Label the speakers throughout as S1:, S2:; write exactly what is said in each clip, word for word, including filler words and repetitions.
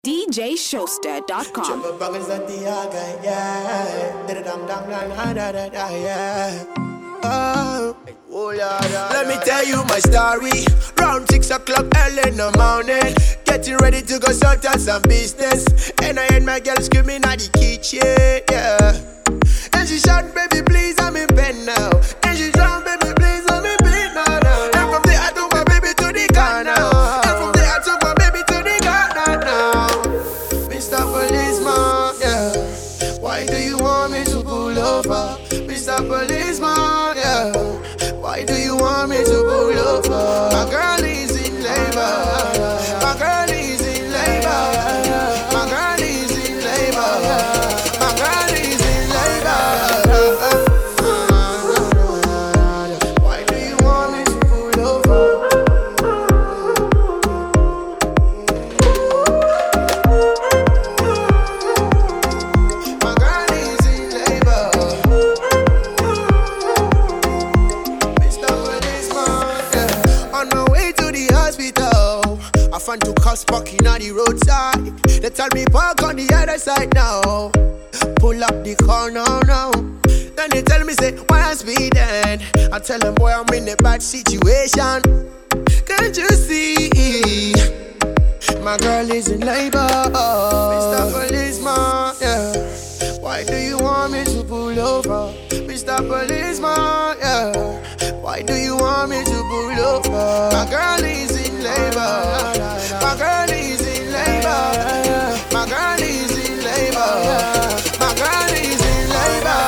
S1: D J Showster dot com.
S2: Let me tell you my story. Round six o'clock early in the morning, getting ready to go sort out some business. And I heard my girl screaming at the kitchen, yeah. And she shout, baby please, I'm in bed now. And she shout, baby please, I'm in bed now, now. And from there I took my baby to the car now. And from there I took my baby to the car now, now. Mister Policeman, yeah, why do you want me to pull over? Mister Policeman, yeah, why do you want me to pull over? My girl is in labor. My girl is in labor. My girl is in labor. My girl is in labor. Why do you want me to pull over? My girl is in labor. Mister Policeman, yeah. On my way to the hospital, I found two cars parking on the roadside. They tell me park on the other side now. Pull up the car now, now. Then they tell me say, why I'm speeding? I tell them, boy, I'm in a bad situation. Can't you see? My girl is in labor. Mister Policeman, yeah, why do you want me to pull over? Mister Policeman, yeah, why do you want me to pull over? My girl is in labor. My girl is in labor. My girl is in labor. My girl is in labor.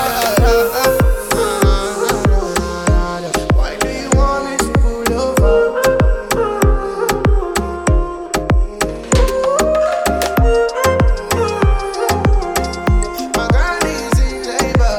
S2: Why do you want me to pull over? My girl is in labor.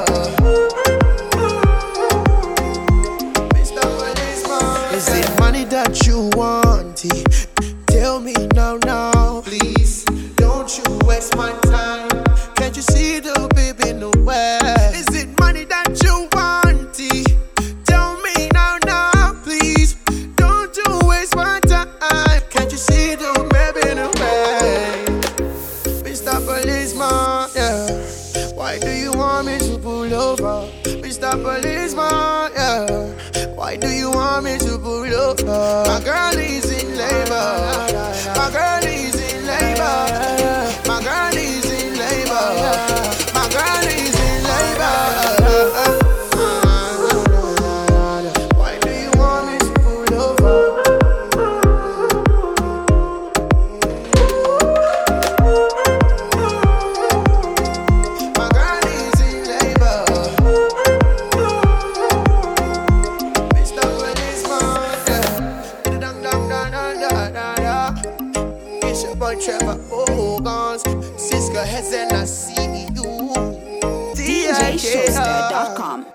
S2: Mister Policeman, is it money that you want? Tell me now, now, please. Don't you waste my time. Can't you see the baby in the way? Is it money that you want? Tell me now, now, please. Don't you waste my time. Can't you see the baby in the way? Mister Policeman, yeah, why do you want me to pull over? Mister Policeman, yeah, why do you want me to pull over? My girl is in labor. My girl is in labor. My girl is in labor. My girl is in labor. Why do you want me to pull over? My girl is in labor. Mister Policeman, yeah. Dang, dang, dang, dang, dang, dang, dang. It's your boy Trevor Ogans, Cisco Heads, and I see you.
S1: D J Showster dot com.